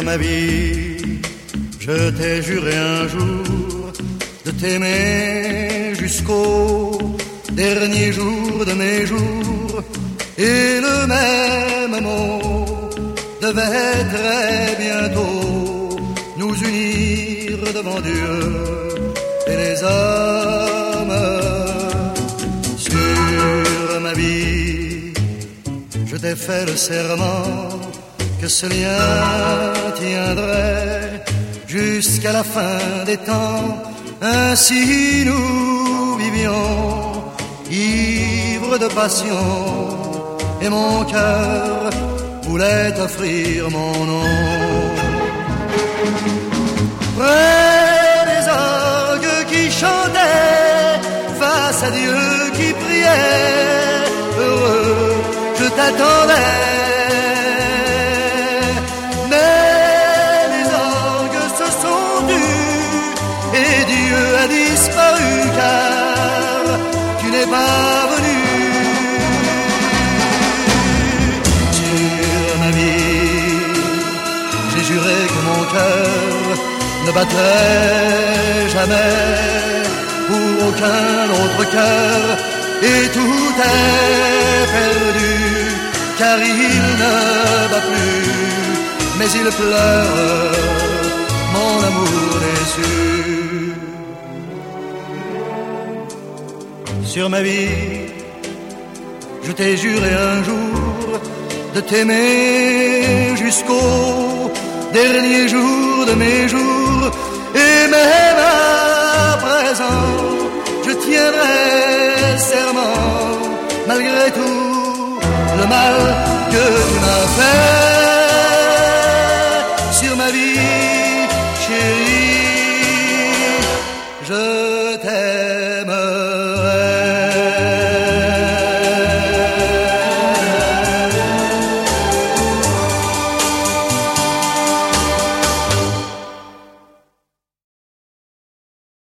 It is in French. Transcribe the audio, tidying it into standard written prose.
ma vie, je t'ai juré un jour de t'aimer jusqu'au dernier jour de mes jours. Et le même mot devait très bientôt nous unir devant Dieu et les hommes. Sur ma vie, je t'ai fait le serment que ce lien tiendrait jusqu'à la fin des temps. Ainsi nous vivions, ivres de passion, et mon cœur voulait offrir mon nom. Près des orgues qui chantaient, face à Dieu qui priait, heureux, je t'attendais. A disparu car tu n'es pas venu. Sur ma vie, j'ai juré que mon cœur ne battrait jamais pour aucun autre cœur. Et tout est perdu car il ne bat plus, mais il pleure mon amour déçu. Sur ma vie, je t'ai juré un jour de t'aimer jusqu'au dernier jour de mes jours. Et même à présent, je tiendrai serment, malgré tout le mal que tu m'as fait. Sur ma vie,